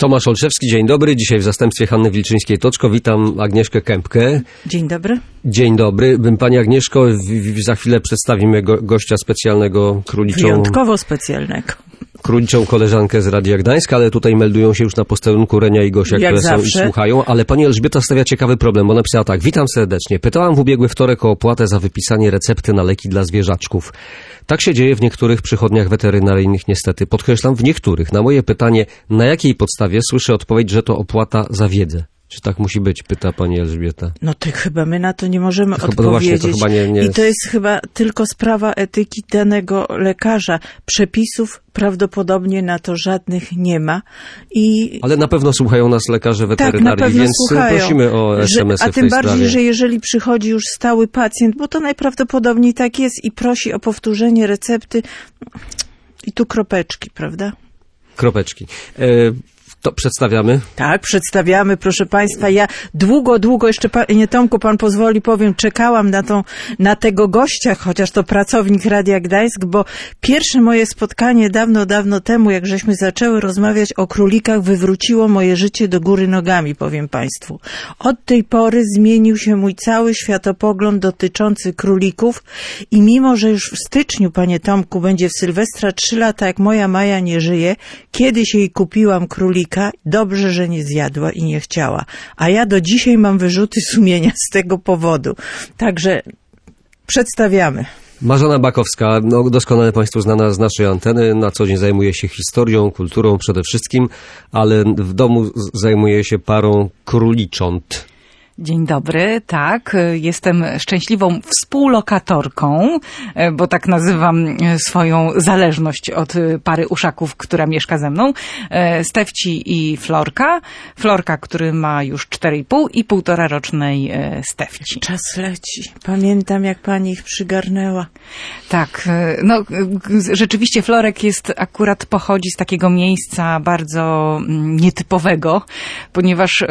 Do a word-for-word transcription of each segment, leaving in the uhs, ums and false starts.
Tomasz Olszewski, dzień dobry. Dzisiaj w zastępstwie Hanny Wilczyńskiej-Toczko. Witam Agnieszkę Kępkę. Dzień dobry. Dzień dobry. Pani Agnieszko, w, w, za chwilę przedstawimy go, gościa specjalnego, króliczą... Wyjątkowo specjalnego. Króliczą koleżankę z Radia Gdańska, ale tutaj meldują się już na posterunku Renia i Gosia, Jak które zawsze. są i słuchają. Ale pani Elżbieta stawia ciekawy problem, bo napisała tak. Witam serdecznie. Pytałam w ubiegły wtorek o opłatę za wypisanie recepty na leki dla zwierzaczków. Tak się dzieje w niektórych przychodniach weterynaryjnych niestety. Podkreślam, w niektórych. Na moje pytanie, na jakiej podstawie, słyszę odpowiedź, że to opłata za wiedzę. Czy tak musi być, pyta pani Elżbieta. No to chyba my na to nie możemy to odpowiedzieć. Chyba, to chyba nie, nie... I to jest chyba tylko sprawa etyki danego lekarza. Przepisów prawdopodobnie na to żadnych nie ma. I... Ale na pewno słuchają nas lekarze weterynarii, tak, na pewno więc słuchają, prosimy o es em esy że, w tej A tym bardziej, sprawie. że jeżeli przychodzi już stały pacjent, bo to najprawdopodobniej tak jest i prosi o powtórzenie recepty i tu kropeczki, prawda? Kropeczki. E... To przedstawiamy? Tak, przedstawiamy, proszę Państwa. Ja długo, długo, jeszcze Panie Tomku, Pan pozwoli, powiem, czekałam na, tą, na tego gościa, chociaż to pracownik Radia Gdańsk, bo pierwsze moje spotkanie dawno, dawno temu, jak żeśmy zaczęły rozmawiać o królikach, wywróciło moje życie do góry nogami, powiem Państwu. Od tej pory zmienił się mój cały światopogląd dotyczący królików i mimo, że już w styczniu, Panie Tomku, będzie w Sylwestra trzy lata, jak moja Maja nie żyje, kiedyś jej kupiłam królika. Dobrze, że nie zjadła i nie chciała. A ja do dzisiaj mam wyrzuty sumienia z tego powodu. Także przedstawiamy. Marzena Bakowska, no doskonale Państwu znana z naszej anteny, na co dzień zajmuje się historią, kulturą przede wszystkim, ale w domu zajmuje się parą królicząt. Dzień dobry, tak, jestem szczęśliwą współlokatorką, bo tak nazywam swoją zależność od pary uszaków, która mieszka ze mną, Stefci i Florka. Florka, który ma już cztery i pół i półtora rocznej Stefci. Czas leci. Pamiętam, jak pani ich przygarnęła. Tak, no rzeczywiście Florek jest, akurat pochodzi z takiego miejsca bardzo nietypowego, ponieważ...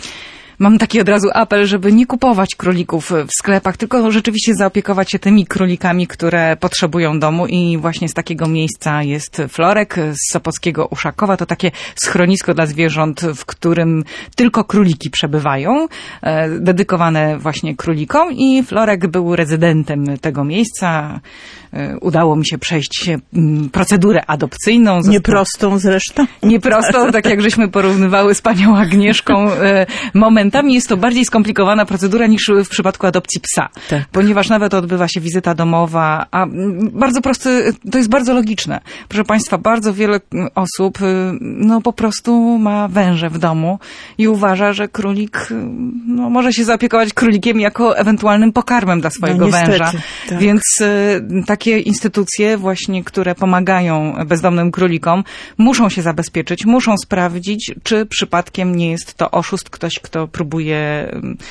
Mam taki od razu apel, żeby nie kupować królików w sklepach, tylko rzeczywiście zaopiekować się tymi królikami, które potrzebują domu i właśnie z takiego miejsca jest Florek z Sopockiego Uszakowa. To takie schronisko dla zwierząt, w którym tylko króliki przebywają, dedykowane właśnie królikom i Florek był rezydentem tego miejsca. Udało mi się przejść procedurę adopcyjną. Nieprostą zresztą. Nieprostą, tak jak żeśmy porównywały z panią Agnieszką. Momentami jest to bardziej skomplikowana procedura niż w przypadku adopcji psa. Tak. Ponieważ nawet odbywa się wizyta domowa, a bardzo prosty, to jest bardzo logiczne. Proszę Państwa, bardzo wiele osób no po prostu ma węże w domu i uważa, że królik no, może się zaopiekować królikiem jako ewentualnym pokarmem dla swojego no, niestety, węża. tak. Więc takie Takie instytucje właśnie, które pomagają bezdomnym królikom, muszą się zabezpieczyć, muszą sprawdzić, czy przypadkiem nie jest to oszust, ktoś, kto próbuje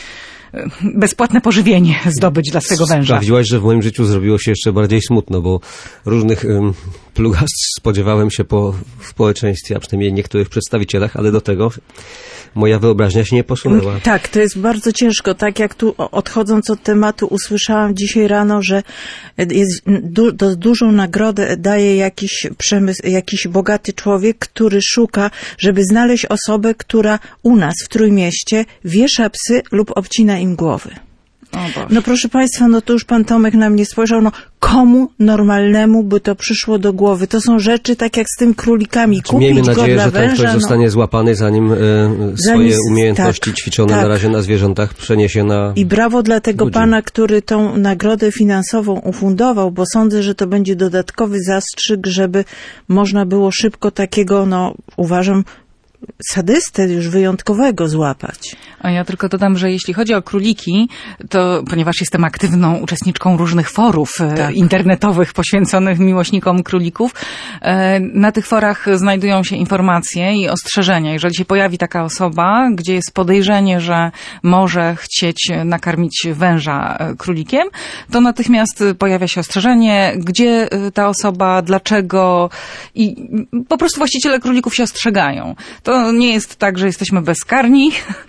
bezpłatne pożywienie zdobyć dla swego węża. Sprawdziłaś, że w moim życiu zrobiło się jeszcze bardziej smutno, bo różnych um, plugastw spodziewałem się po społeczeństwie, a przynajmniej niektórych przedstawicielach, ale do tego moja wyobraźnia się nie posunęła. Tak, to jest bardzo ciężko. Tak jak tu odchodząc od tematu usłyszałam dzisiaj rano, że jest du do, dużą nagrodę daje jakiś przemysł, jakiś bogaty człowiek, który szuka, żeby znaleźć osobę, która u nas w Trójmieście wiesza psy lub obcina im głowy. No proszę Państwa, no to już Pan Tomek na mnie spojrzał, no komu normalnemu by to przyszło do głowy? To są rzeczy tak jak z tym królikami. Znaczy, kupić miejmy go nadzieję, dla że ten węża, ktoś no. zostanie złapany, zanim e, swoje Zanim, umiejętności tak, ćwiczone tak. na razie na zwierzętach przeniesie na I brawo dla tego ludzi. pana, który tą nagrodę finansową ufundował, bo sądzę, że to będzie dodatkowy zastrzyk, żeby można było szybko takiego, no uważam, sadystę już wyjątkowego złapać. A ja tylko dodam, że jeśli chodzi o króliki, to ponieważ jestem aktywną uczestniczką różnych forów tak. internetowych poświęconych miłośnikom królików, na tych forach znajdują się informacje i ostrzeżenia. Jeżeli się pojawi taka osoba, gdzie jest podejrzenie, że może chcieć nakarmić węża królikiem, to natychmiast pojawia się ostrzeżenie, gdzie ta osoba, dlaczego i po prostu właściciele królików się ostrzegają. To To nie jest tak, że jesteśmy bezkarni.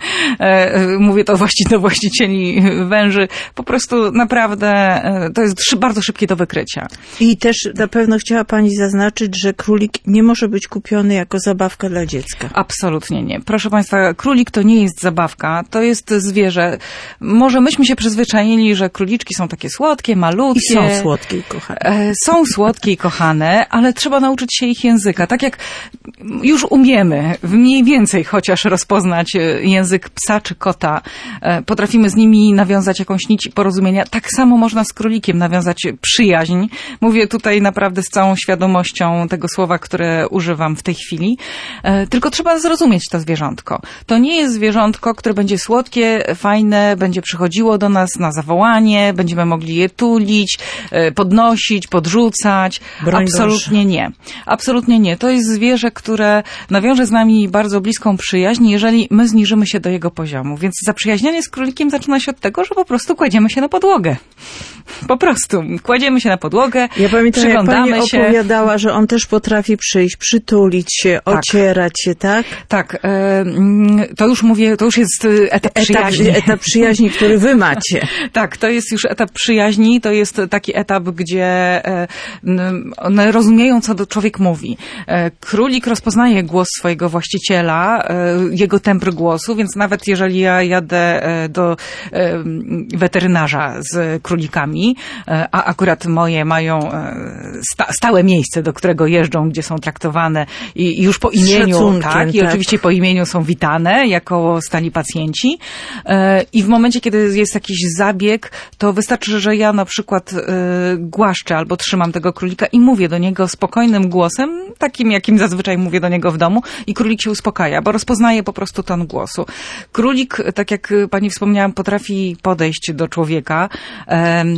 Mówię to właściwie do właścicieli węży. Po prostu naprawdę to jest bardzo szybkie do wykrycia. I też na pewno chciała pani zaznaczyć, że królik nie może być kupiony jako zabawka dla dziecka. Absolutnie nie. Proszę państwa, królik to nie jest zabawka, to jest zwierzę. Może myśmy się przyzwyczaili, że króliczki są takie słodkie, malutkie. I są słodkie i kochane. Są słodkie i kochane, ale trzeba nauczyć się ich języka. Tak jak już umiemy mniej więcej chociaż rozpoznać język psa czy kota, potrafimy z nimi nawiązać jakąś nić porozumienia, tak samo można z królikiem nawiązać przyjaźń. Mówię tutaj naprawdę z całą świadomością tego słowa, które używam w tej chwili. Tylko trzeba zrozumieć to zwierzątko. To nie jest zwierzątko, które będzie słodkie, fajne, będzie przychodziło do nas na zawołanie, będziemy mogli je tulić, podnosić, podrzucać. Broń Absolutnie Boże. nie. Absolutnie nie. To jest zwierzę, które nawiąże z nami bardzo bliską przyjaźń, jeżeli my zniżymy się do jego poziomu. Więc zaprzyjaźnianie z królikiem zaczyna się od tego, że po prostu kładziemy się na podłogę. Po prostu. Kładziemy się na podłogę, ja pamiętam, przyglądamy jak pani się. opowiadała, że on też potrafi przyjść, przytulić się, tak. ocierać się, tak? Tak. To już mówię, to już jest etap przyjaźni. Etap, etap przyjaźni, który wy macie. Tak, to jest już etap przyjaźni, to jest taki etap, gdzie one rozumieją, co człowiek mówi. Królik rozpoznaje głos swojego właściciela, jego tembr głosu, więc nawet jeżeli ja jadę do weterynarza z królikami, a akurat moje mają sta stałe miejsce, do którego jeżdżą, gdzie są traktowane i już po imieniu, tak, i tak. oczywiście po imieniu są witane jako stali pacjenci. I w momencie, kiedy jest jakiś zabieg, to wystarczy, że ja na przykład głaszczę albo trzymam tego królika i mówię do niego spokojnym głosem, takim jakim zazwyczaj mówię do niego w domu, i królik się uspokaja, bo rozpoznaje po prostu ton głosu. Królik, tak jak pani wspomniałam, potrafi podejść do człowieka. Um,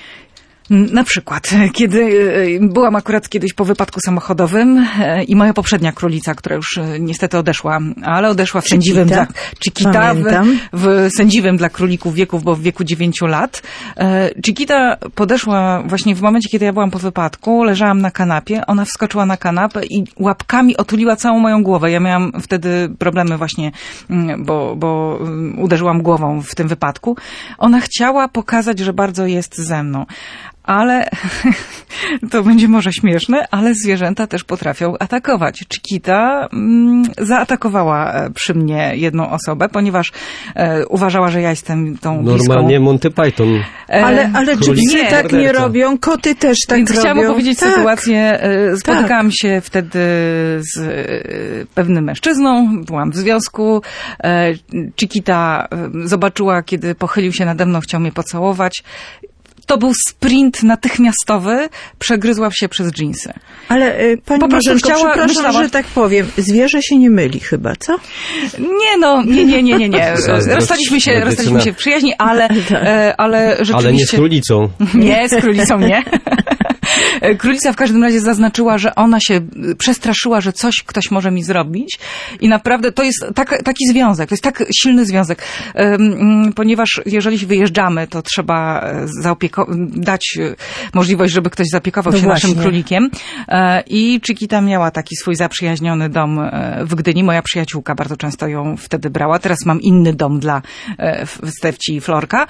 Na przykład, kiedy byłam akurat kiedyś po wypadku samochodowym i moja poprzednia królica, która już niestety odeszła, ale odeszła w sędziwym dla Chiquita, w, w sędziwym dla królików wieków, bo w wieku dziewięciu lat. Chiquita podeszła właśnie w momencie, kiedy ja byłam po wypadku, leżałam na kanapie, ona wskoczyła na kanapę i łapkami otuliła całą moją głowę. Ja miałam wtedy problemy właśnie, bo, bo uderzyłam głową w tym wypadku. Ona chciała pokazać, że bardzo jest ze mną. Ale to będzie może śmieszne, ale zwierzęta też potrafią atakować. Chiquita mm, zaatakowała przy mnie jedną osobę, ponieważ e, uważała, że ja jestem tą bliską. Normalnie Monty Python. E, ale ale psy tak morderca. Nie robią, koty też tak Więc robią. Chciałam opowiedzieć tak. sytuację. Spotykałam tak. się wtedy z pewnym mężczyzną, byłam w związku. Chiquita zobaczyła, kiedy pochylił się nade mną, chciał mnie pocałować. To był sprint natychmiastowy, przegryzła się przez dżinsy. Ale y, pani po prostu Bożenko, chciała, przepraszam, myślała, że tak powiem, zwierzę się nie myli chyba, co? Nie no, nie, nie, nie, nie, nie. Rozstaliśmy się, rozstaliśmy się w przyjaźni, ale, ale rzeczywiście... Ale nie z królicą. Nie, z królicą nie. Królica w każdym razie zaznaczyła, że ona się przestraszyła, że coś ktoś może mi zrobić i naprawdę to jest tak, taki związek, to jest tak silny związek, ponieważ jeżeli wyjeżdżamy, to trzeba dać możliwość, żeby ktoś zaopiekował no się właśnie. naszym królikiem i Chiquita miała taki swój zaprzyjaźniony dom w Gdyni. Moja przyjaciółka bardzo często ją wtedy brała. Teraz mam inny dom dla Stefci i Florka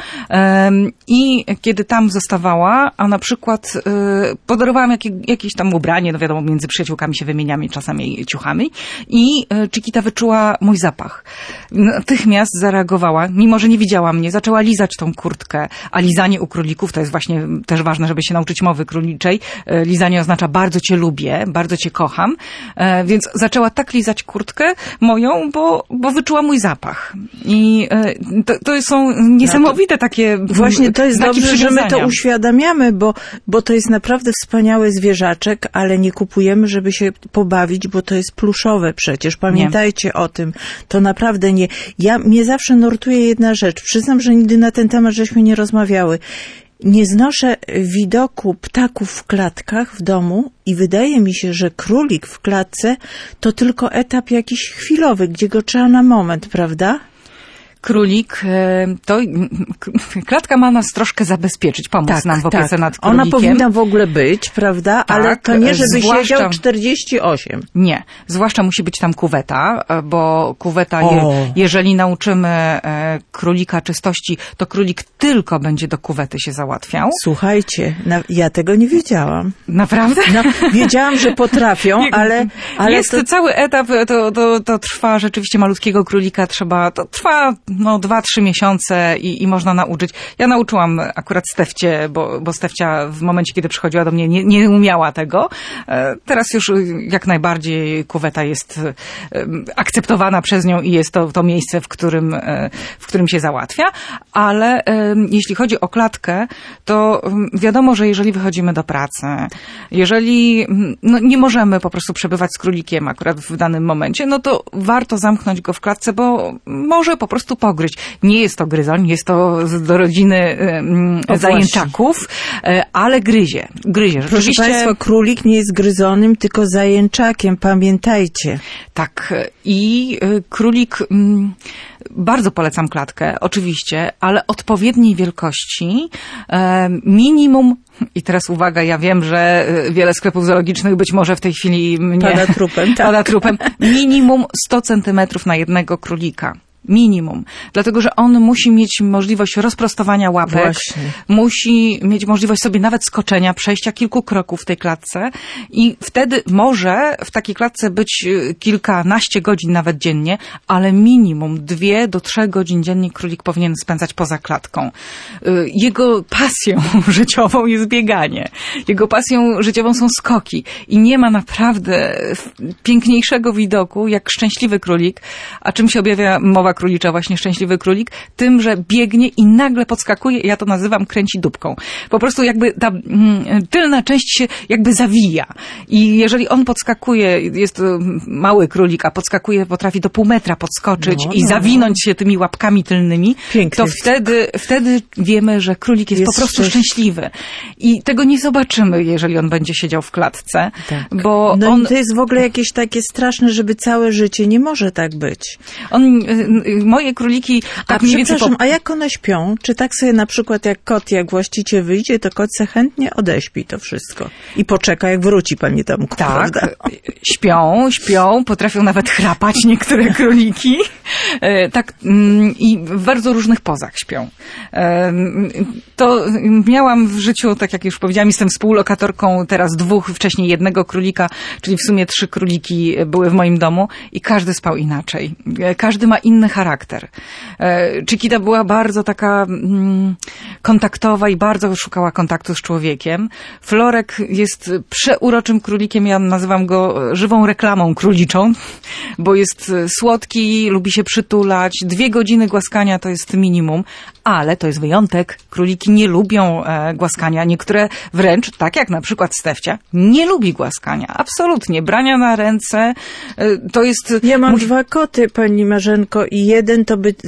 i kiedy tam zostawała, a na przykład podarowałam jakie, jakieś tam ubranie, no wiadomo, między przyjaciółkami się wymieniamy czasami ciuchami i Chiquita wyczuła mój zapach. Natychmiast zareagowała, mimo że nie widziała mnie, zaczęła lizać tą kurtkę, a lizanie u królików to jest właśnie też ważne, żeby się nauczyć mowy króliczej. Lizanie oznacza bardzo cię lubię, bardzo cię kocham, więc zaczęła tak lizać kurtkę moją, bo, bo wyczuła mój zapach. I to, to są niesamowite takie Właśnie to jest dobrze, że my to przywiązania. uświadamiamy, bo, bo to jest naprawdę wspaniały zwierzaczek, ale nie kupujemy, żeby się pobawić, bo to jest pluszowe przecież. Pamiętajcie nie. o tym. To naprawdę nie. Ja, mnie zawsze nurtuje jedna rzecz. Przyznam, że nigdy na ten temat żeśmy nie rozmawiały. Nie znoszę widoku ptaków w klatkach w domu i wydaje mi się, że królik w klatce to tylko etap jakiś chwilowy, gdzie go trzeba na moment, prawda? królik, to klatka ma nas troszkę zabezpieczyć, pomóc tak, nam w opiece tak. nad królikiem. Ona powinna w ogóle być, prawda? Tak, ale to nie, żeby zwłaszcza... siedział czterdzieści osiem. Nie, zwłaszcza musi być tam kuweta, bo kuweta, je, jeżeli nauczymy królika czystości, to królik tylko będzie do kuwety się załatwiał. Słuchajcie, na, ja tego nie wiedziałam. Naprawdę? No, wiedziałam, że potrafią, ale... ale Jest to... cały etap, to, to, to trwa rzeczywiście malutkiego królika, trzeba, to trwa no dwa, trzy miesiące i, i można nauczyć. Ja nauczyłam akurat Stefcie, bo, bo Stefcia w momencie, kiedy przychodziła do mnie, nie, nie umiała tego. Teraz już jak najbardziej kuweta jest akceptowana przez nią i jest to, to miejsce, w którym, w którym się załatwia, ale jeśli chodzi o klatkę, to wiadomo, że jeżeli wychodzimy do pracy, jeżeli no, nie możemy po prostu przebywać z królikiem akurat w danym momencie, no to warto zamknąć go w klatce, bo może po prostu pogryźć. Nie jest to gryzoń, jest to do rodziny o, zajęczaków, ale gryzie. gryzie. Proszę Rzeczywiście... Państwa, królik nie jest gryzonym, tylko zajęczakiem, pamiętajcie. Tak. I królik... Bardzo polecam klatkę, oczywiście, ale odpowiedniej wielkości, minimum, i teraz uwaga, ja wiem, że wiele sklepów zoologicznych być może w tej chwili mnie pada trupem, tak. pada trupem, minimum sto centymetrów na jednego królika. Minimum. Dlatego, że on musi mieć możliwość rozprostowania łapek, Właśnie. musi mieć możliwość sobie nawet skoczenia, przejścia kilku kroków w tej klatce i wtedy może w takiej klatce być kilkanaście godzin nawet dziennie, ale minimum dwie do trzech godzin dziennie królik powinien spędzać poza klatką. Jego pasją życiową jest bieganie. Jego pasją życiową są skoki i nie ma naprawdę piękniejszego widoku jak szczęśliwy królik, a czym się objawia mowa królicza, właśnie szczęśliwy królik, tym, że biegnie i nagle podskakuje, ja to nazywam kręci dupką. Po prostu jakby ta mm, tylna część się jakby zawija. I jeżeli on podskakuje, jest to mały królik, a podskakuje, potrafi do pół metra podskoczyć no, i no, zawinąć się tymi łapkami tylnymi, Pięknie. to wtedy, wtedy wiemy, że królik jest, jest po prostu szczęśliwy. I tego nie zobaczymy, jeżeli on będzie siedział w klatce, tak. bo no on... to jest w ogóle jakieś takie straszne, żeby całe życie, nie może tak być. On moje króliki tak a mniej więcej... Po... a jak one śpią? Czy tak sobie na przykład jak kot, jak właściciel wyjdzie, to kot se chętnie odeśpi to wszystko. I poczeka, jak wróci pani Tomku, tak, prawda? śpią, śpią, potrafią nawet chrapać niektóre króliki. Tak, i w bardzo różnych pozach śpią. To miałam w życiu, tak jak już powiedziałam, jestem współlokatorką teraz dwóch, wcześniej jednego królika, czyli w sumie trzy króliki były w moim domu i każdy spał inaczej. Każdy ma inny charakter. Chiquita była bardzo taka mm, kontaktowa i bardzo szukała kontaktu z człowiekiem. Florek jest przeuroczym królikiem, ja nazywam go żywą reklamą króliczą, bo jest słodki, lubi się przytulać. Dwie godziny głaskania to jest minimum, ale to jest wyjątek. Króliki nie lubią e, głaskania. Niektóre wręcz, tak jak na przykład Stefcia, nie lubi głaskania. Absolutnie. Brania na ręce e, to jest... Ja mam musi... dwa koty, pani Marzenko, i jeden to by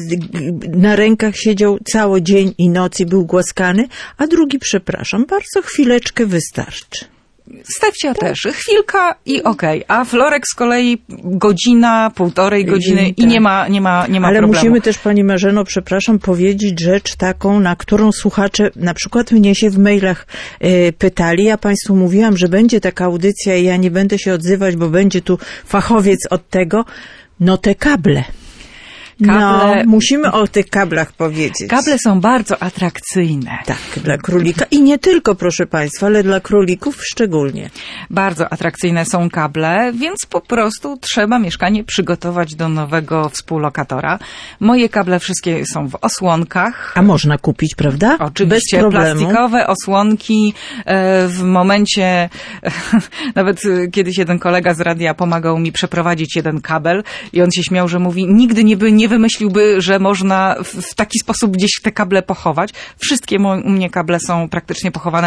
na rękach siedział cały dzień i noc i był głaskany, a drugi, przepraszam, bardzo chwileczkę wystarczy. Stefcia tak. też. Chwilka i okej. Okay. A Florek z kolei godzina, półtorej godziny i, i nie ma, nie ma, nie ma Ale problemu. musimy też, pani Marzeno, przepraszam, powiedzieć rzecz taką, na którą słuchacze na przykład mnie się w mailach y, pytali. Ja państwu mówiłam, że będzie taka audycja i ja nie będę się odzywać, bo będzie tu fachowiec od tego. No te kable. Kable, no, musimy o tych kablach powiedzieć. Kable są bardzo atrakcyjne. Tak, dla królika. I nie tylko, proszę państwa, ale dla królików szczególnie. Bardzo atrakcyjne są kable, więc po prostu trzeba mieszkanie przygotować do nowego współlokatora. Moje kable wszystkie są w osłonkach. A można kupić, prawda? Oczywiście. Bez problemu. Plastikowe osłonki. W momencie, nawet kiedyś jeden kolega z radia pomagał mi przeprowadzić jeden kabel i on się śmiał, że mówi, nigdy nie by nie wymyśliłby, że można w, w taki sposób gdzieś te kable pochować. Wszystkie mo, u mnie kable są praktycznie pochowane.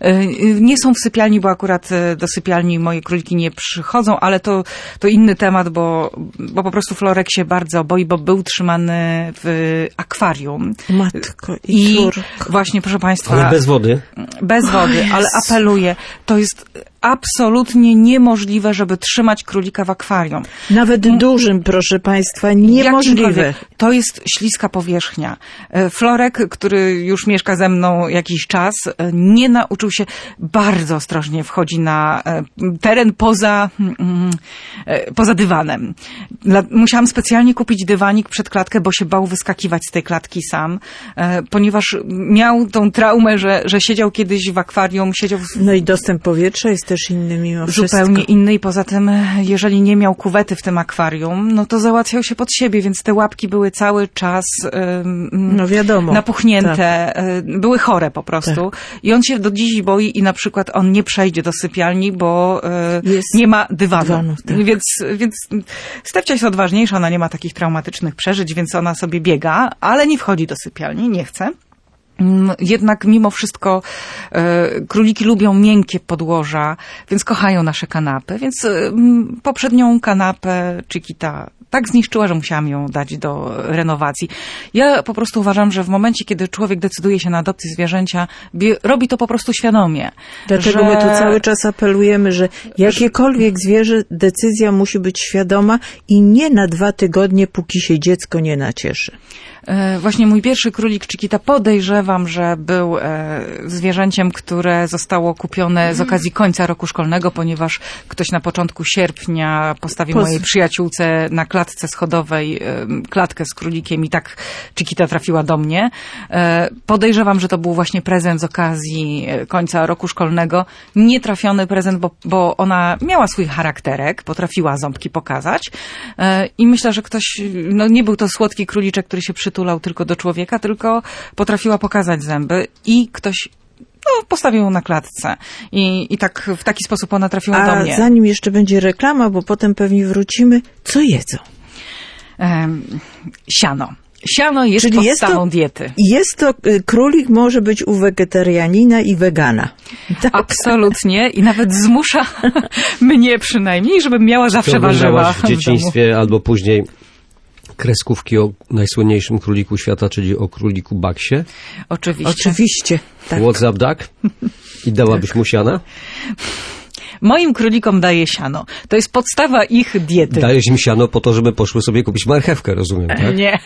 Nie są w sypialni, bo akurat do sypialni moje króliki nie przychodzą, ale to, to inny temat, bo, bo po prostu Florek się bardzo boi, bo był trzymany w akwarium. Matko i, I właśnie, proszę państwa... Ale bez wody. Bez wody, ale apeluję. To jest absolutnie niemożliwe, żeby trzymać królika w akwarium. Nawet M- dużym, proszę Państwa, niemożliwe. To jest śliska powierzchnia. Florek, który już mieszka ze mną jakiś czas, nie nauczył się, bardzo ostrożnie wchodzi na teren poza, poza dywanem. Musiałam specjalnie kupić dywanik przed klatkę, bo się bał wyskakiwać z tej klatki sam, ponieważ miał tą traumę, że, że siedział kiedyś w akwarium, siedział w... No i dostęp powietrza jest też inny mimo wszystko. Zupełnie inny i poza tym, jeżeli nie miał kuwety w tym akwarium, no to załatwiał się pod siebie, więc te łapki były cały czas um, no wiadomo, napuchnięte, tak. Były chore po prostu. Tak. I on się do dziś boi i na przykład on nie przejdzie do sypialni, bo Jest nie ma dywanu. dywanu tak. Więc, więc Stefcia jest odważniejsza, ona nie ma takich traumatycznych przeżyć, więc ona sobie biega, ale nie wchodzi do sypialni, nie chce. Jednak mimo wszystko e, króliki lubią miękkie podłoża, więc kochają nasze kanapy, więc e, poprzednią kanapę Chiquita tak zniszczyła, że musiałam ją dać do renowacji. Ja po prostu uważam, że w momencie, kiedy człowiek decyduje się na adopcję zwierzęcia, bie, robi to po prostu świadomie. Dlatego że... my tu cały czas apelujemy, że jakiekolwiek zwierzę, decyzja musi być świadoma i nie na dwa tygodnie, póki się dziecko nie nacieszy. Właśnie mój pierwszy królik Chiquita, podejrzewam, że był e, zwierzęciem, które zostało kupione z okazji końca roku szkolnego, ponieważ ktoś na początku sierpnia postawił Poz... mojej przyjaciółce na klatce schodowej e, klatkę z królikiem i tak Chiquita trafiła do mnie. E, podejrzewam, że to był właśnie prezent z okazji końca roku szkolnego. Nietrafiony prezent, bo, bo ona miała swój charakterek, potrafiła ząbki pokazać e, i myślę, że ktoś, no nie był to słodki króliczek, który się przytulał tylko do człowieka, tylko potrafiła pokazać zęby i ktoś no, postawił ją na klatce. I, i tak w taki sposób ona trafiła A do mnie. A zanim jeszcze będzie reklama, bo potem pewnie wrócimy, co jedzą? Um, siano. Siano jest Czyli podstawą jest to, diety. Jest to, królik może być u wegetarianina i wegana. Tak. Absolutnie i nawet zmusza mnie przynajmniej, żebym miała zawsze warzywa w dzieciństwie w albo później kreskówki o najsłynniejszym króliku świata, czyli o króliku Baksie. Oczywiście. Oczywiście. Tak. What's up, duck? I dałabyś mu siana? Moim królikom daję siano. To jest podstawa ich diety. Dajesz im siano po to, żeby poszły sobie kupić marchewkę, rozumiem, tak? Nie.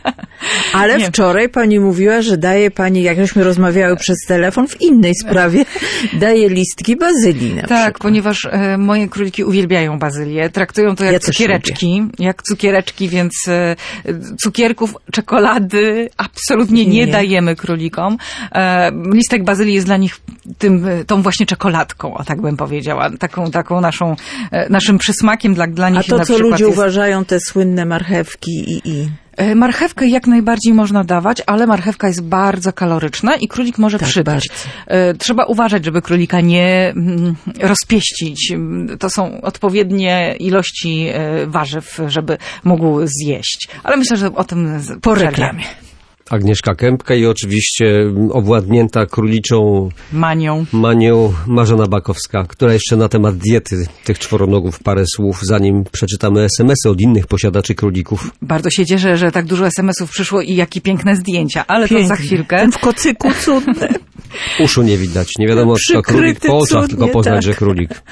Ale nie. Wczoraj pani mówiła, że daje pani, jak żeśmy rozmawiały przez telefon w innej sprawie, daje listki bazylii na Tak, przykład. ponieważ e, moje króliki uwielbiają bazylię. Traktują to jak ja cukiereczki. Jak cukiereczki, więc e, cukierków, czekolady absolutnie nie, nie. dajemy królikom. E, listek bazylii jest dla nich tym, tą właśnie czekoladką, o tak bym powiedziała. Taką, taką naszą, e, naszym przysmakiem dla, dla nich. A to, na co ludzie jest... uważają te słynne marchewki i... i... Marchewkę jak najbardziej można dawać, ale marchewka jest bardzo kaloryczna i królik może tak, przydać. Bardzo. Trzeba uważać, żeby królika nie rozpieścić. To są odpowiednie ilości warzyw, żeby mógł zjeść. Ale myślę, że o tym po reklamie. Agnieszka Kępka i oczywiście owładnięta króliczą manią. manią Marzena Bakowska, która jeszcze na temat diety tych czworonogów parę słów, zanim przeczytamy es em esy od innych posiadaczy królików. Bardzo się cieszę, że tak dużo es em esów przyszło i jakie piękne zdjęcia, ale Pięknie. To za chwilkę. Ten w kocyku cudny. Uszu nie widać, nie wiadomo, czy to królik po oczach, cudnie, tylko poznać, tak. że królik.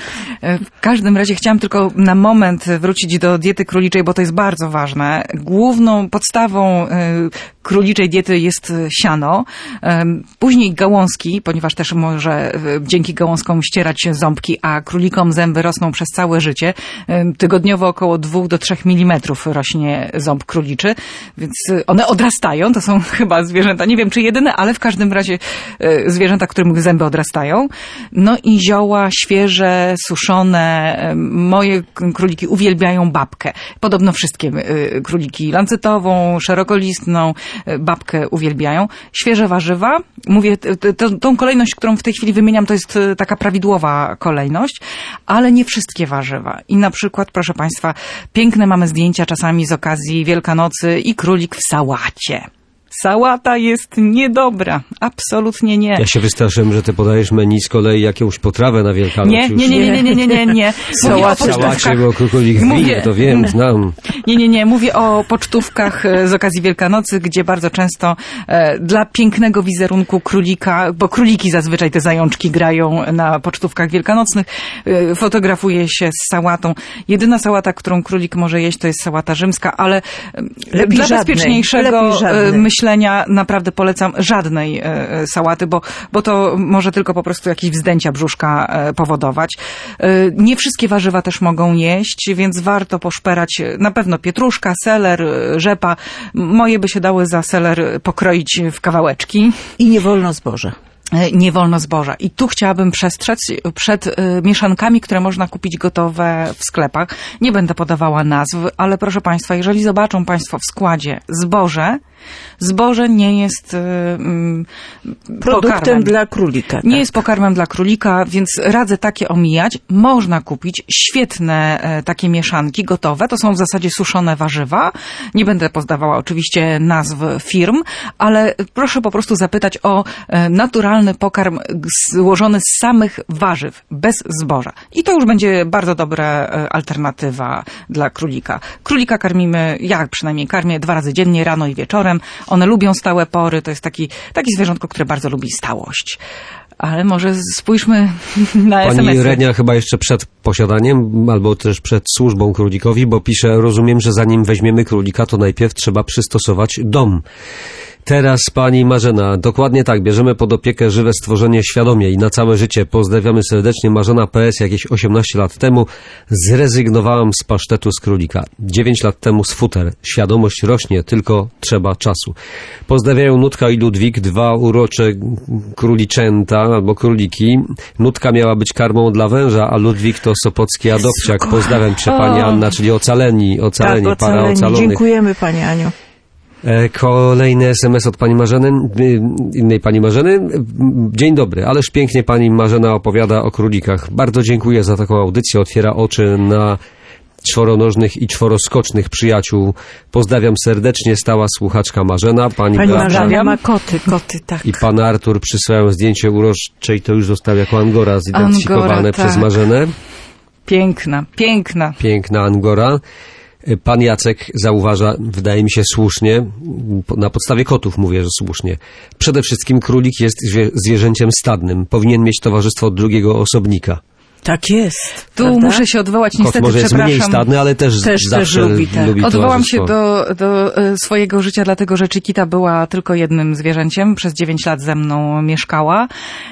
W każdym razie chciałam tylko na moment wrócić do diety króliczej, bo to jest bardzo ważne. Główną podstawą króliczej diety jest siano, później gałązki, ponieważ też może dzięki gałązkom ścierać się ząbki, a królikom zęby rosną przez całe życie. Tygodniowo około dwóch do trzech milimetrów rośnie ząb króliczy, więc one odrastają, to są chyba zwierzęta, nie wiem czy jedyne, ale w każdym razie zwierzęta, którym zęby odrastają. No i zioła świeże, suszone. Moje króliki uwielbiają babkę. Podobno wszystkie króliki lancytową, szerokolistną, babkę uwielbiają. Świeże warzywa. Mówię, t- tą kolejność, którą w tej chwili wymieniam, to jest taka prawidłowa kolejność, ale nie wszystkie warzywa. I na przykład, proszę Państwa, piękne mamy zdjęcia czasami z okazji Wielkanocy i królik w sałacie. Sałata jest niedobra. Absolutnie nie. Ja się wystraszyłem, że ty podajesz menu z kolei jakąś potrawę na Wielkanoc. Nie, nie, nie, nie, nie, nie, nie, nie. Mówię o Sałacie, bo krukolik Mówię- to wiem, znam. Nie, nie, nie. Mówię o pocztówkach e, z okazji Wielkanocy, gdzie bardzo często e, dla pięknego wizerunku królika, bo króliki zazwyczaj te zajączki grają na pocztówkach wielkanocnych, e, fotografuje się z sałatą. Jedyna sałata, którą królik może jeść, to jest sałata rzymska, ale e, Lepiej dla żadnej. bezpieczniejszego Lepiej żadnej. e, myślenia naprawdę polecam żadnej e, sałaty, bo, bo to może tylko po prostu jakieś wzdęcia brzuszka e, powodować. E, nie wszystkie warzywa też mogą jeść, więc warto poszperać. Na pewno pietruszka, seler, e, rzepa. Moje by się dały za seler pokroić w kawałeczki. I nie wolno zboża. E, Nie wolno zboża. I tu chciałabym przestrzec przed e, mieszankami, które można kupić gotowe w sklepach. Nie będę podawała nazw, ale proszę Państwa, jeżeli zobaczą Państwo w składzie zboże, zboże nie jest e, mm, Produktem pokarmem. dla królika. Tak. Nie jest pokarmem dla królika, więc radzę takie omijać. Można kupić świetne e, takie mieszanki gotowe. To są w zasadzie suszone warzywa. Nie będę podawała oczywiście nazw firm, ale proszę po prostu zapytać o e, naturalny pokarm g- złożony z samych warzyw, bez zboża. I to już będzie bardzo dobra e, alternatywa dla królika. Królika karmimy, ja przynajmniej karmię dwa razy dziennie, rano i wieczorem. One lubią stałe pory. To jest taki, taki zwierzątko, które bardzo lubi stałość. Ale może spójrzmy na es em Pani esy. Renia chyba jeszcze przed posiadaniem, albo też przed służbą królikowi, bo pisze, rozumiem, że zanim weźmiemy królika, to najpierw trzeba przystosować dom. Teraz pani Marzena, dokładnie tak, bierzemy pod opiekę żywe stworzenie świadomie i na całe życie. Pozdrawiamy serdecznie. Marzena P S jakieś osiemnaście lat temu zrezygnowałam z pasztetu z królika. dziewięć lat temu z futer. Świadomość rośnie, tylko trzeba czasu. Pozdrawiają Nutka i Ludwik, dwa urocze króliczęta albo króliki. Nutka miała być karmą dla węża, a Ludwik to sopocki adopciak. Pozdrawiam cię pani Anna, czyli ocaleni, ocaleni, Tak, para ocaleni. ocalonych. Dziękujemy Pani Aniu. E, Kolejny es em es od pani Marzeny, y, innej pani Marzeny. Dzień dobry, ależ pięknie pani Marzena opowiada o królikach. Bardzo dziękuję za taką audycję, otwiera oczy na czworonożnych i czworoskocznych przyjaciół. Pozdrawiam serdecznie, stała słuchaczka Marzena. Pani, Pani Beata Marzena ma koty, koty, tak. i pan Artur przysyłają zdjęcie urocze i to już zostało jako Angora zidentyfikowane Angora, przez tak. Marzenę. Piękna, piękna. Piękna Angora. Pan Jacek zauważa, wydaje mi się słusznie, na podstawie kotów mówię, że słusznie. Przede wszystkim królik jest zwie- zwierzęciem stadnym. Powinien mieć towarzystwo od drugiego osobnika. Tak jest. Tu prawda? muszę się odwołać, Kot niestety, może jest mniej przepraszam. stadny, ale też, Też- też zawsze lubi, tak. lubi Odwołam się towarzystwo. do, do e, swojego życia, dlatego że Chiquita była tylko jednym zwierzęciem. Przez dziewięć lat ze mną mieszkała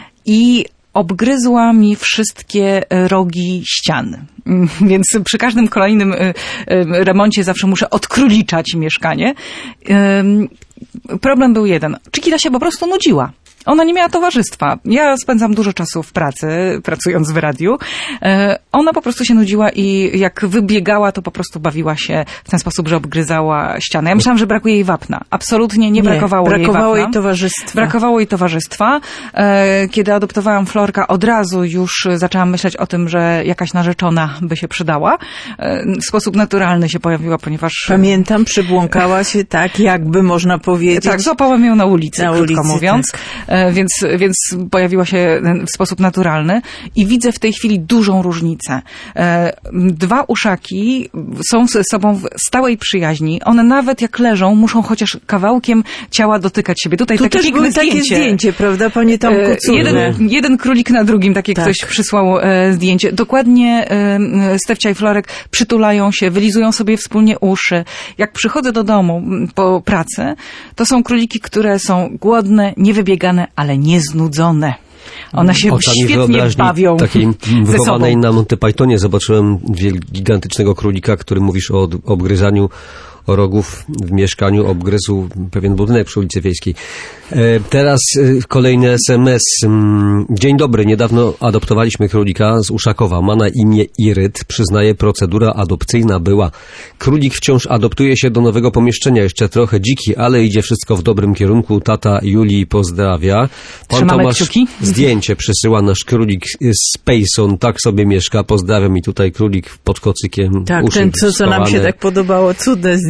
i obgryzła mi wszystkie e, rogi ścian. Mm, Więc przy każdym kolejnym e, e, remoncie zawsze muszę odkróliczać mieszkanie. Ym, Problem był jeden. Chiquita się po prostu nudziła. Ona nie miała towarzystwa. Ja spędzam dużo czasu w pracy, pracując w radiu. E, Ona po prostu się nudziła i jak wybiegała, to po prostu bawiła się w ten sposób, że obgryzała ścianę. Ja myślałam, że brakuje jej wapna. Absolutnie nie, brakowało jej brakowało wapna. jej towarzystwa. Brakowało jej towarzystwa. E, Kiedy adoptowałam Florka, od razu już zaczęłam myśleć o tym, że jakaś narzeczona by się przydała. E, W sposób naturalny się pojawiła, ponieważ... Pamiętam, przybłąkała się tak, jakby można powiedzieć. Tak, złapałem ją na ulicy, Na krótko ulicy, mówiąc. E, Więc, więc pojawiła się w sposób naturalny i widzę w tej chwili dużą różnicę. E, Dwa uszaki są ze sobą w stałej przyjaźni. One nawet jak leżą, muszą chociaż kawałkiem ciała dotykać siebie. Tutaj Tu takie też piękne było takie zdjęcie. zdjęcie, prawda, Panie Tomku? E, Cudne. Jeden, jeden królik na drugim, takie Tak. ktoś przysłał e, zdjęcie. Dokładnie e, Stefcia i Florek przytulają się, wylizują sobie wspólnie uszy. Jak przychodzę do domu m, po pracy, to są króliki, które są głodne, niewybiegane, ale nieznudzone. One się Oczami świetnie wyobraźni bawią takiej ze wychowanej sobą. na Monty Pythonie zobaczyłem wiel- gigantycznego królika, który mówisz o od- obgryzaniu rogów w mieszkaniu, obgryzł pewien budynek przy ulicy Wiejskiej. E, teraz e, kolejny es em es. Mm, Dzień dobry, niedawno adoptowaliśmy królika z Uszakowa. Ma na imię Iryt. Przyznaję, procedura adopcyjna była. Królik wciąż adoptuje się do nowego pomieszczenia. Jeszcze trochę dziki, ale idzie wszystko w dobrym kierunku. Tata Julii pozdrawia. Pan Trzymamy Tomasz kciuki. zdjęcie przysyła nasz królik z Payson. Tak sobie mieszka. Pozdrawiam i tutaj królik pod kocykiem. Tak, uszy ten, co, co nam się schowane. tak podobało. Cudne zdjęcie.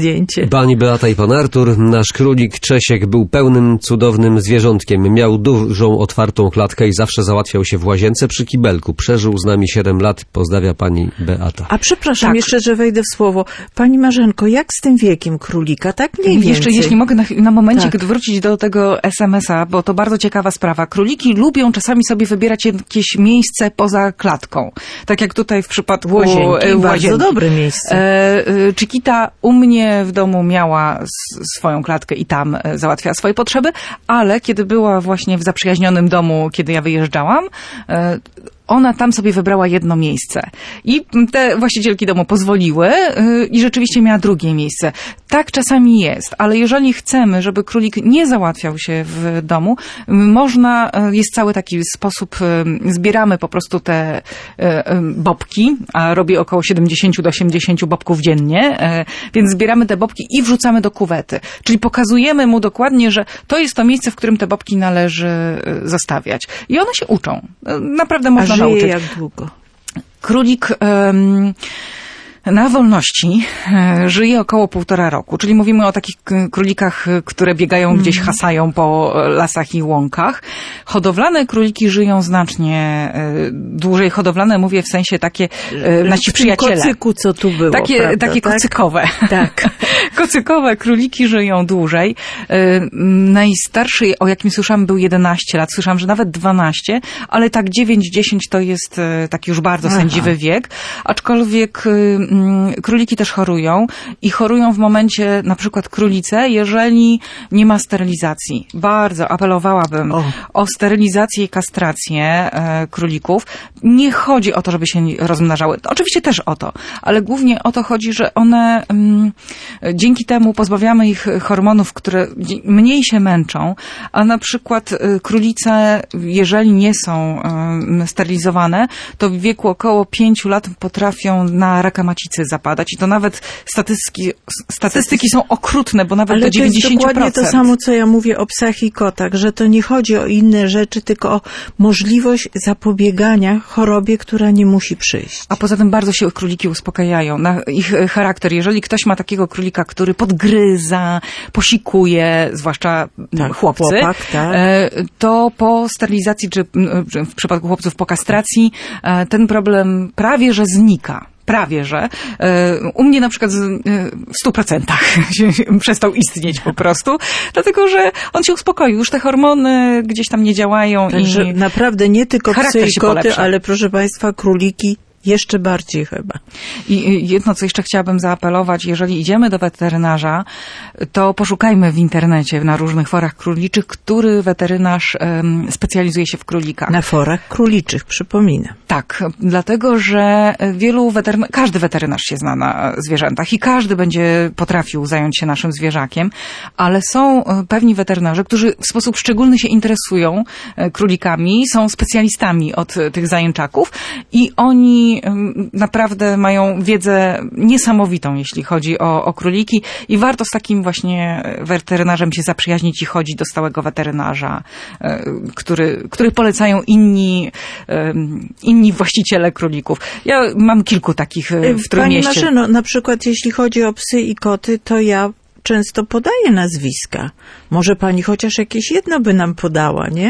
zdjęcie. Pani Beata i pan Artur, nasz królik Czesiek był pełnym, cudownym zwierzątkiem. Miał dużą, otwartą klatkę i zawsze załatwiał się w łazience przy kibelku. Przeżył z nami siedem lat. Pozdrawia pani Beata. A przepraszam, Tak. jeszcze, że wejdę w słowo. Pani Marzenko, jak z tym wiekiem królika? Tak mniej więcej. Jeszcze jeśli mogę na, na momencik Tak. wrócić do tego es em es a, bo to bardzo ciekawa sprawa. Króliki lubią czasami sobie wybierać jakieś miejsce poza klatką. Tak jak tutaj w przypadku Łazienki, e, bardzo łazienki. dobre miejsce. E, e, Chiquita u mnie w domu miała s, swoją klatkę i tam e, załatwiała swoje potrzeby, ale kiedy była właśnie w zaprzyjaźnionym domu, kiedy ja wyjeżdżałam, e, ona tam sobie wybrała jedno miejsce. I te właścicielki domu pozwoliły yy, i rzeczywiście miała drugie miejsce. Tak czasami jest, ale jeżeli chcemy, żeby królik nie załatwiał się w domu, yy, można, yy, jest cały taki sposób, yy, zbieramy po prostu te yy, yy, bobki, a robię około siedemdziesiąt do osiemdziesięciu bobków dziennie, yy, więc zbieramy te bobki i wrzucamy do kuwety. Czyli pokazujemy mu dokładnie, że to jest to miejsce, w którym te bobki należy yy, zostawiać. I one się uczą. Yy, naprawdę można A żyje nauczyć. jak długo? Królik um, na wolności e, żyje około półtora roku, czyli mówimy o takich k- królikach, które biegają mm. gdzieś, hasają po lasach i łąkach. Hodowlane króliki żyją znacznie e, dłużej. Hodowlane mówię w sensie takie e, nasi przyjaciele. Kocyku, co tu było, Takie, prawda, takie tak? kocykowe. Tak. Kocykowe króliki żyją dłużej. E, najstarszy, o jakim słyszałam, był jedenaście lat. Słyszałam, że nawet dwanaście, ale tak dziewięć dziesięć to jest e, taki już bardzo Aha. sędziwy wiek. Aczkolwiek e, króliki też chorują i chorują w momencie, na przykład królice, jeżeli nie ma sterylizacji. Bardzo apelowałabym O. o sterylizację i kastrację e, królików. Nie chodzi o to, żeby się rozmnażały. Oczywiście też o to, ale głównie o to chodzi, że one mm, dzięki temu pozbawiamy ich hormonów, które mniej się męczą, a na przykład e, królice, jeżeli nie są e, sterylizowane, to w wieku około pięciu lat potrafią na raka macicy zapadać i to nawet statystyki, statystyki są okrutne, bo nawet Ale do dziewięćdziesiąt procent. to jest dokładnie to samo, co ja mówię o psach i kotach, że to nie chodzi o inne rzeczy, tylko o możliwość zapobiegania chorobie, która nie musi przyjść. A poza tym bardzo się króliki uspokajają na ich charakter. Jeżeli ktoś ma takiego królika, który podgryza, posikuje, zwłaszcza Tak, chłopcy, chłopak, tak. e, to po sterylizacji, czy m, w przypadku chłopców po kastracji, e, ten problem prawie że znika. Prawie, że. U mnie na przykład w stu procentach przestał istnieć po prostu, dlatego, że on się uspokoił. Już te hormony gdzieś tam nie działają. Także i naprawdę nie tylko charakter psy i się koty, polepsza. ale proszę Państwa, króliki jeszcze bardziej chyba. I jedno, co jeszcze chciałabym zaapelować, jeżeli idziemy do weterynarza, to poszukajmy w internecie, na różnych forach króliczych, który weterynarz um, specjalizuje się w królikach. Na forach króliczych, przypominam. Tak, dlatego, że wielu weterynarz, każdy weterynarz się zna na zwierzętach i każdy będzie potrafił zająć się naszym zwierzakiem, ale są pewni weterynarze, którzy w sposób szczególny się interesują królikami, są specjalistami od tych zajęczaków i oni naprawdę mają wiedzę niesamowitą, jeśli chodzi o, o króliki i warto z takim właśnie weterynarzem się zaprzyjaźnić i chodzić do stałego weterynarza, który, który polecają inni, inni właściciele królików. Ja mam kilku takich w Trójmieście. Pani Marzeno, na przykład jeśli chodzi o psy i koty, to ja często podaję nazwiska. Może pani chociaż jakieś jedno by nam podała, nie?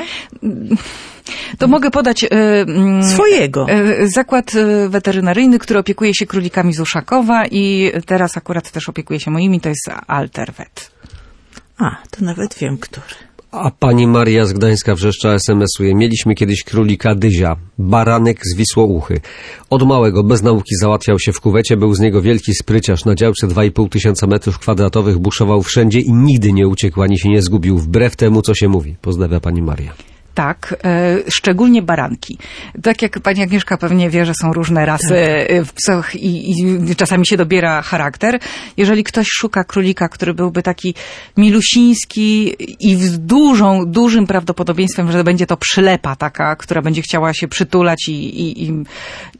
To mogę podać y, swojego. Y, zakład weterynaryjny, który opiekuje się królikami z Uszakowa i teraz akurat też opiekuje się moimi, to jest Altervet. A, to nawet wiem, który. A pani Maria z Gdańska wrzeszcza es em esuje. Mieliśmy kiedyś królika Dyzia, baranek z Wisłouchy. Od małego, bez nauki załatwiał się w kuwecie, był z niego wielki spryciarz. Na działce dwa i pół tysiąca metrów kwadratowych buszował wszędzie i nigdy nie uciekł, ani się nie zgubił, wbrew temu, co się mówi. Pozdrawia pani Maria. Tak, e, szczególnie baranki. Tak jak pani Agnieszka pewnie wie, że są różne rasy tak. w psach i, i czasami się dobiera charakter. Jeżeli ktoś szuka królika, który byłby taki milusiński i z dużą, dużym prawdopodobieństwem, że będzie to przylepa taka, która będzie chciała się przytulać i, i, i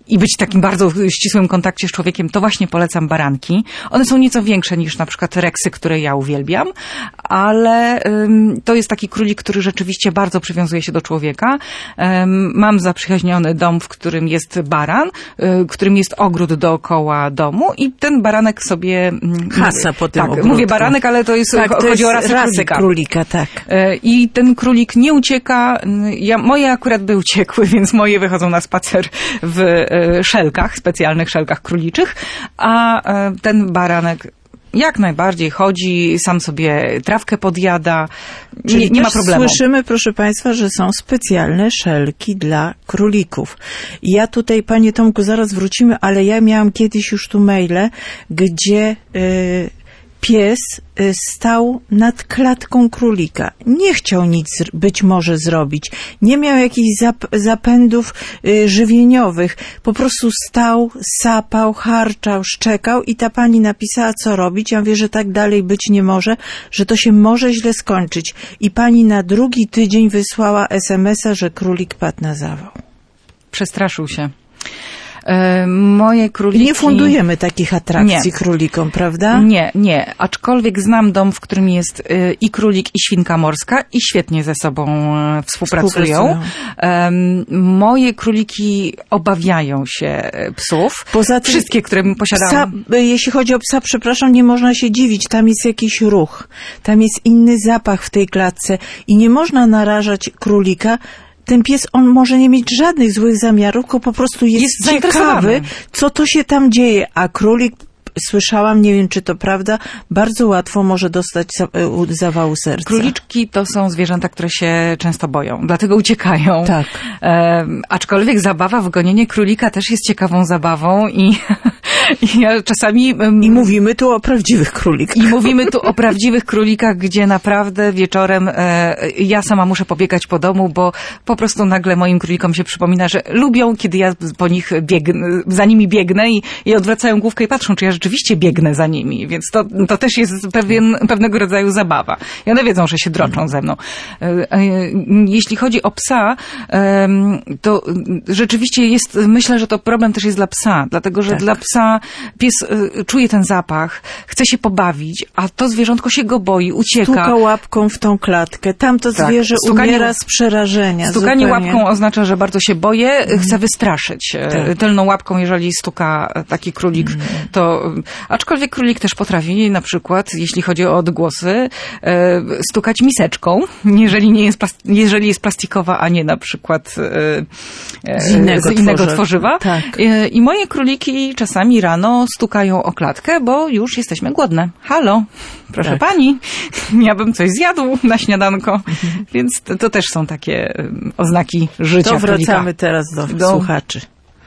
i być w takim bardzo ścisłym kontakcie z człowiekiem, to właśnie polecam baranki. One są nieco większe niż na przykład reksy, które ja uwielbiam, ale um, to jest taki królik, który rzeczywiście bardzo przywiązuje się do człowieka. Um, mam zaprzyjaźniony dom, w którym jest baran, w którym jest ogród dookoła domu i ten baranek sobie... Hasa po tym tak, ogródku. Mówię baranek, ale to jest, tak, to chodzi jest o rasę, rasę królika. królika, tak. I ten królik nie ucieka. Ja, moje akurat by uciekły, więc moje wychodzą na spacer w szelkach, specjalnych szelkach króliczych, a ten baranek jak najbardziej chodzi, sam sobie trawkę podjada, Czyli nie, nie ma problemu. Słyszymy, proszę Państwa, że są specjalne szelki dla królików. Ja tutaj, Panie Tomku, zaraz wrócimy, ale ja miałam kiedyś już tu maile, gdzie y, pies y, stał nad klatką królika. Nie chciał nic być może zrobić. Nie miał jakichś zap zapędów y, żywieniowych. Po prostu stał, sapał, harczał, szczekał i ta pani napisała, co robić. Ja mówię, że tak dalej być nie może, że to się może źle skończyć. I pani na drugi tydzień wysłała es em es a, że królik padł na zawał. Przestraszył się. Moje króliki... I nie fundujemy takich atrakcji nie. królikom, prawda? Nie, nie. Aczkolwiek znam dom, w którym jest i królik, i świnka morska i świetnie ze sobą współpracują. współpracują. Moje króliki obawiają się psów. Poza tym, wszystkie, które posiadam. Psa, jeśli chodzi o psa, przepraszam, nie można się dziwić. Tam jest jakiś ruch. Tam jest inny zapach w tej klatce i nie można narażać królika. Ten pies, on może nie mieć żadnych złych zamiarów, tylko po prostu jest, jest ciekawy, co to się tam dzieje. A królik, słyszałam, nie wiem czy to prawda, bardzo łatwo może dostać zawału serca. Króliczki to są zwierzęta, które się często boją, dlatego uciekają. Tak. E, aczkolwiek zabawa w gonienie królika też jest ciekawą zabawą i, i ja czasami... I mówimy tu o prawdziwych królikach. I mówimy tu o prawdziwych królikach, gdzie naprawdę wieczorem e, ja sama muszę pobiegać po domu, bo po prostu nagle moim królikom się przypomina, że lubią, kiedy ja po nich biegnę, za nimi biegnę i, i odwracają główkę i patrzą, czy ja rzeczywiście biegnę za nimi, więc to, to też jest pewien, pewnego rodzaju zabawa. I one wiedzą, że się droczą ze mną. Jeśli chodzi o psa, to rzeczywiście jest, myślę, że to problem też jest dla psa, dlatego, że tak. dla psa pies czuje ten zapach, chce się pobawić, a to zwierzątko się go boi, ucieka. Stuka łapką w tą klatkę. Tamto tak. zwierzę Stukanie, umiera z przerażenia. Stukanie zupełnie. łapką oznacza, że bardzo się boję, mm. chce wystraszyć. Tak. Tylną łapką, jeżeli stuka taki królik, mm. to aczkolwiek królik też potrafi na przykład, jeśli chodzi o odgłosy, e, stukać miseczką, jeżeli nie jest, jeżeli jest plastikowa, a nie na przykład e, z innego, z innego tworze. tworzywa. Tak. E, I moje króliki czasami rano stukają o klatkę, bo już jesteśmy głodne. Halo, proszę tak. pani, ja bym coś zjadł na śniadanko. Mhm. Więc to, to też są takie oznaki życia to wracamy królika. teraz do, do słuchaczy.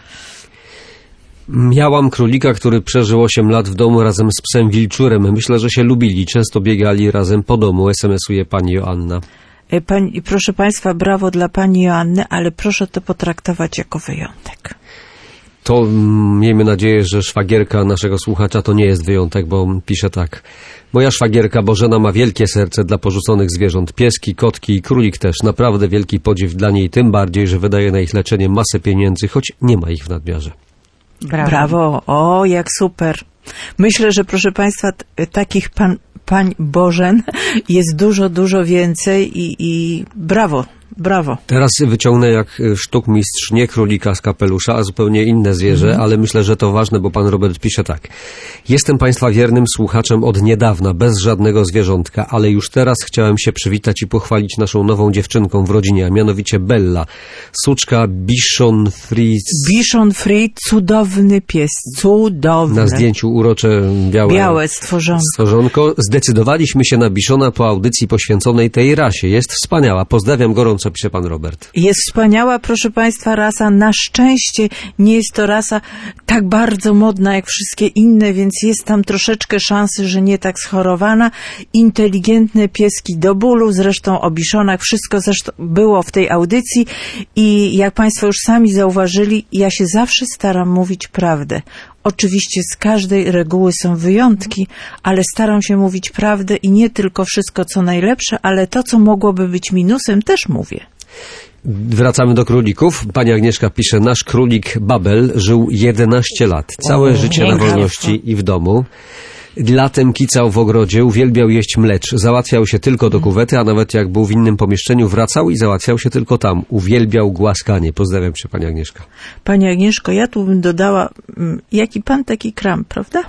Miałam królika, który przeżył osiem lat w domu razem z psem wilczurem. Myślę, że się lubili. Często biegali razem po domu. es em esuje pani Joanna. Pani, proszę Państwa, brawo dla pani Joanny, ale proszę to potraktować jako wyjątek. To miejmy nadzieję, że szwagierka naszego słuchacza to nie jest wyjątek, bo pisze tak. Moja szwagierka Bożena ma wielkie serce dla porzuconych zwierząt. Pieski, kotki i królik też. Naprawdę wielki podziw dla niej, tym bardziej, że wydaje na ich leczenie masę pieniędzy, choć nie ma ich w nadmiarze. Brawo. Brawo. O, jak super. Myślę, że proszę Państwa, t- takich pan, pań Bożen jest dużo, dużo więcej i, i brawo. Brawo. Teraz wyciągnę jak sztukmistrz nie królika z kapelusza, a zupełnie inne zwierzę, mm. ale myślę, że to ważne, bo pan Robert pisze tak. Jestem państwa wiernym słuchaczem od niedawna, bez żadnego zwierzątka, ale już teraz chciałem się przywitać i pochwalić naszą nową dziewczynką w rodzinie, a mianowicie Bella. Suczka Bichon Frise. Bichon Frise, cudowny pies, cudowny. Na zdjęciu urocze białe, białe stworzonko. stworzonko. Zdecydowaliśmy się na Bichona po audycji poświęconej tej rasie. Jest wspaniała. Pozdrawiam gorąco, pisze pan Robert. Jest wspaniała, proszę Państwa, rasa. Na szczęście nie jest to rasa tak bardzo modna jak wszystkie inne, więc jest tam troszeczkę szansy, że nie tak schorowana. Inteligentne pieski do bólu, zresztą o biszonach wszystko zresztą było w tej audycji i jak Państwo już sami zauważyli, ja się zawsze staram mówić prawdę. Oczywiście z każdej reguły są wyjątki, ale staram się mówić prawdę i nie tylko wszystko co najlepsze, ale to co mogłoby być minusem też mówię. Wracamy do królików. Pani Agnieszka pisze, nasz królik Babel żył jedenaście lat. Całe O, życie na pięknie. wolności i w domu. Latem kicał w ogrodzie, uwielbiał jeść mlecz. Załatwiał się tylko do kuwety, a nawet jak był w innym pomieszczeniu, wracał i załatwiał się tylko tam. Uwielbiał głaskanie. Pozdrawiam cię, pani Agnieszka. Pani Agnieszko, ja tu bym dodała, mm, jaki pan, taki kram, prawda?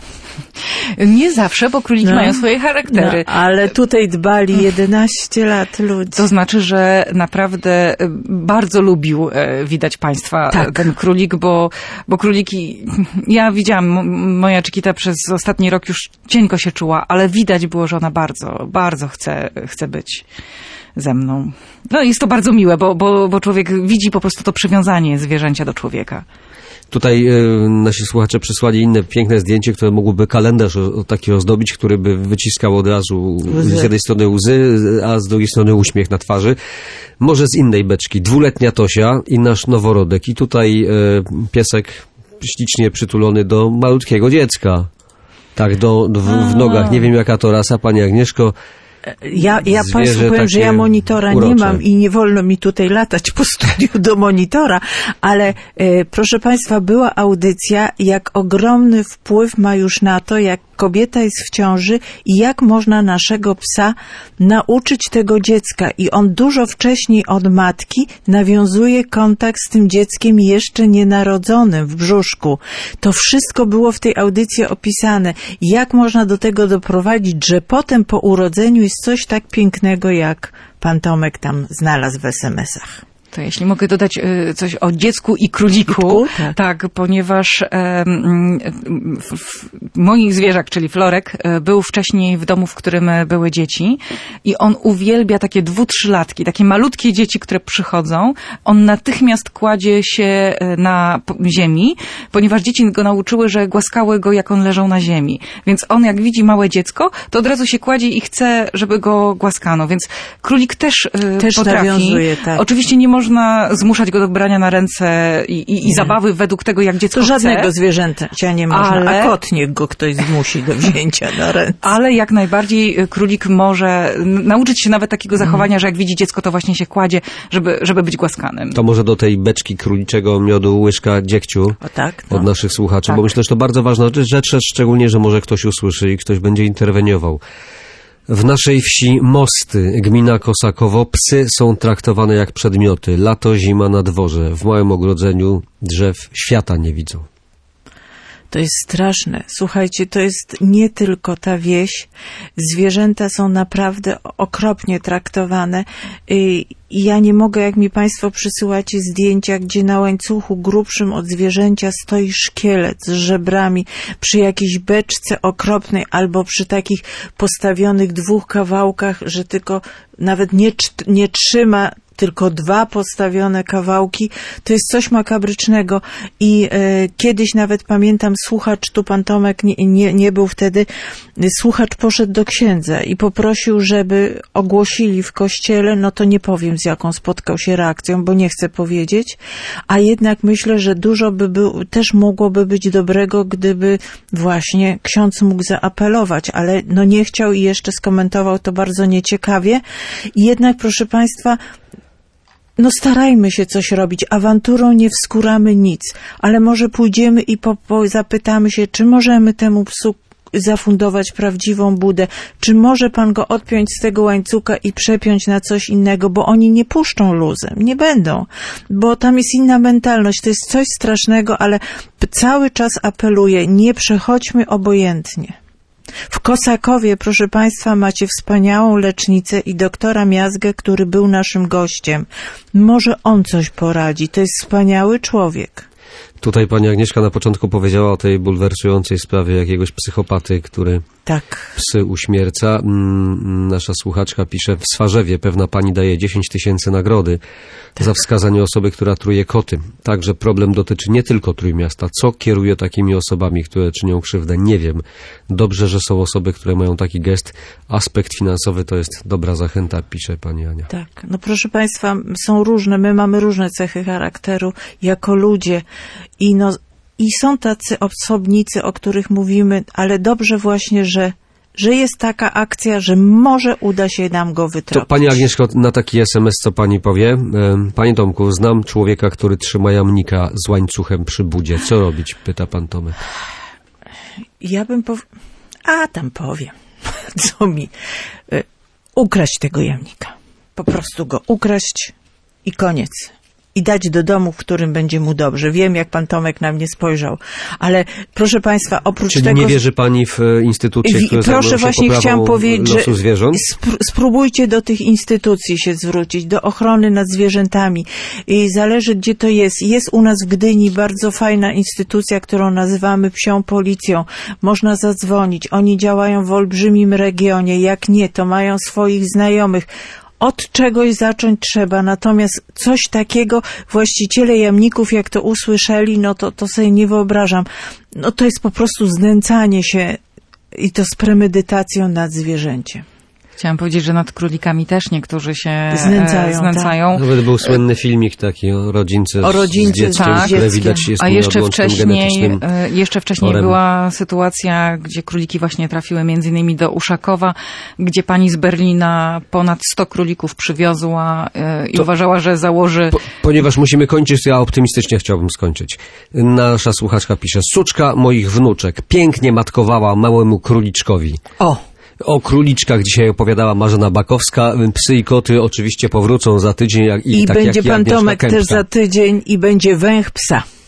Nie zawsze, bo króliki No. mają swoje charaktery. No, ale tutaj dbali jedenaście lat ludzie. To znaczy, że naprawdę e, bardzo lubił, e, widać państwa, Tak. e, ten królik, bo, bo króliki, ja widziałam, m- moja Chiquita przez ostatni rok już cienko się czuła, ale widać było, że ona bardzo, bardzo chce, chce być ze mną. No jest to bardzo miłe, bo, bo, bo człowiek widzi po prostu to przywiązanie zwierzęcia do człowieka. Tutaj e, nasi słuchacze przysłali inne piękne zdjęcie, które mogłoby kalendarz o, o taki ozdobić, który by wyciskał od razu Łzy. z jednej strony łzy, a z drugiej strony uśmiech na twarzy. Może z innej beczki. Dwuletnia Tosia i nasz noworodek. I tutaj e, piesek ślicznie przytulony do malutkiego dziecka. Tak, do, do, w, w nogach. Nie wiem, jaka to rasa, pani Agnieszko. Ja, ja Zwierzę Państwu powiem, że ja takie monitora urocze. nie mam i nie wolno mi tutaj latać po studiu do monitora, ale e, proszę Państwa, była audycja, jak ogromny wpływ ma już na to, jak kobieta jest w ciąży i jak można naszego psa nauczyć tego dziecka. I on dużo wcześniej od matki nawiązuje kontakt z tym dzieckiem jeszcze nienarodzonym w brzuszku. To wszystko było w tej audycji opisane. Jak można do tego doprowadzić, że potem po urodzeniu jest coś tak pięknego, jak pan Tomek tam znalazł w es em esach. To jeśli mogę dodać y, coś o dziecku i króliku, Króliku, tak. tak, ponieważ em, w, w, mój zwierzak, czyli Florek, e, był wcześniej w domu, w którym e, były dzieci i on uwielbia takie dwu, trzylatki, takie malutkie dzieci, które przychodzą. On natychmiast kładzie się e, na p- ziemi, ponieważ dzieci go nauczyły, że głaskały go, jak on leżał na ziemi. Więc on, jak widzi małe dziecko, to od razu się kładzie i chce, żeby go głaskano. Więc królik też, e, Też potrafi. nawiązuje, tak. Oczywiście nie można zmuszać go do brania na ręce i, i, i zabawy według tego, jak dziecko To żadnego chce. zwierzęcia nie można, Ale- a kot niech go ktoś zmusi do wzięcia na ręce. Ale jak najbardziej y, królik może n- nauczyć się nawet takiego zachowania, że jak widzi dziecko, to właśnie się kładzie, żeby, żeby być głaskanym. To może do tej beczki króliczego miodu łyżka dziegciu O tak? No. od naszych słuchaczy, Tak. bo myślę, że to bardzo ważna rzecz, szczególnie, że może ktoś usłyszy i ktoś będzie interweniował. W naszej wsi Mosty, gmina Kosakowo, psy są traktowane jak przedmioty. Lato, zima na dworze. W małym ogrodzeniu drzew świata nie widzą. To jest straszne. Słuchajcie, to jest nie tylko ta wieś. Zwierzęta są naprawdę okropnie traktowane. I ja nie mogę, jak mi Państwo przysyłacie zdjęcia, gdzie na łańcuchu grubszym od zwierzęcia stoi szkielet z żebrami przy jakiejś beczce okropnej albo przy takich postawionych dwóch kawałkach, że tylko nawet nie, czt- nie trzyma tylko dwa postawione kawałki, to jest coś makabrycznego i e, kiedyś nawet pamiętam słuchacz, tu pan Tomek nie, nie, nie był wtedy, słuchacz poszedł do księdza i poprosił, żeby ogłosili w kościele, no to nie powiem z jaką spotkał się reakcją, bo nie chcę powiedzieć, a jednak myślę, że dużo by był, też mogłoby być dobrego, gdyby właśnie ksiądz mógł zaapelować, ale no nie chciał i jeszcze skomentował to bardzo nieciekawie i jednak proszę Państwa, no starajmy się coś robić. Awanturą nie wskóramy nic, ale może pójdziemy i po, po zapytamy się, czy możemy temu psu zafundować prawdziwą budę, czy może pan go odpiąć z tego łańcucha i przepiąć na coś innego, bo oni nie puszczą luzem, nie będą, bo tam jest inna mentalność, to jest coś strasznego, ale cały czas apeluję, nie przechodźmy obojętnie. W Kosakowie, proszę Państwa, macie wspaniałą lecznicę i doktora Miazgę, który był naszym gościem. Może on coś poradzi. To jest wspaniały człowiek. Tutaj pani Agnieszka na początku powiedziała o tej bulwersującej sprawie jakiegoś psychopaty, który Tak. psy uśmierca. Mm, Nasza słuchaczka pisze, w Swarzewie pewna pani daje dziesięć tysięcy nagrody tak. za wskazanie osoby, która truje koty. Także problem dotyczy nie tylko Trójmiasta. Co kieruje takimi osobami, które czynią krzywdę? Nie wiem. Dobrze, że są osoby, które mają taki gest. Aspekt finansowy to jest dobra zachęta, pisze pani Ania. Tak. No proszę Państwa, są różne, my mamy różne cechy charakteru jako ludzie i no I są tacy osobnicy, o których mówimy, ale dobrze właśnie, że że jest taka akcja, że może uda się nam go wytropić. To Pani Agnieszko, na taki es em es co Pani powie? Panie Tomku, znam człowieka, który trzyma jamnika z łańcuchem przy budzie. Co robić? Pyta Pan Tomek. Ja bym pow... A, tam powiem. Co mi? Ukraść tego jamnika. Po prostu go ukraść i koniec. I dać do domu, w którym będzie mu dobrze. Wiem, jak pan Tomek na mnie spojrzał. Ale proszę państwa, oprócz Czyli tego... nie wierzy pani w instytucje, w, które proszę, właśnie chciałam powiedzieć, losu że zwierząt? Sp- spróbujcie do tych instytucji się zwrócić, do ochrony nad zwierzętami. I zależy, gdzie to jest. Jest u nas w Gdyni bardzo fajna instytucja, którą nazywamy Psią Policją. Można zadzwonić. Oni działają w olbrzymim regionie. Jak nie, to mają swoich znajomych. Od czegoś zacząć trzeba, natomiast coś takiego właściciele jamników, jak to usłyszeli, no to, to sobie nie wyobrażam. No to jest po prostu znęcanie się i to z premedytacją nad zwierzęciem. Chciałam powiedzieć, że nad królikami też niektórzy się znęcają. znęcają. Tak. Nawet był słynny filmik taki o rodzince, o rodzince z dzieckiem, tak, które widać jest a jeszcze wcześniej, genetycznym jeszcze wcześniej chorem. była sytuacja, gdzie króliki właśnie trafiły między innymi do Uszakowa, gdzie pani z Berlina ponad sto królików przywiozła i To, uważała, że założy... Po, ponieważ musimy kończyć, to ja optymistycznie chciałbym skończyć. Nasza słuchaczka pisze: suczka moich wnuczek pięknie matkowała małemu króliczkowi. O! O króliczkach dzisiaj opowiadała Marzena Bakowska. Psy i koty oczywiście powrócą za tydzień. Jak, I, I tak będzie jak pan Agnieszka Tomek Kępka. też za tydzień i będzie węch psa.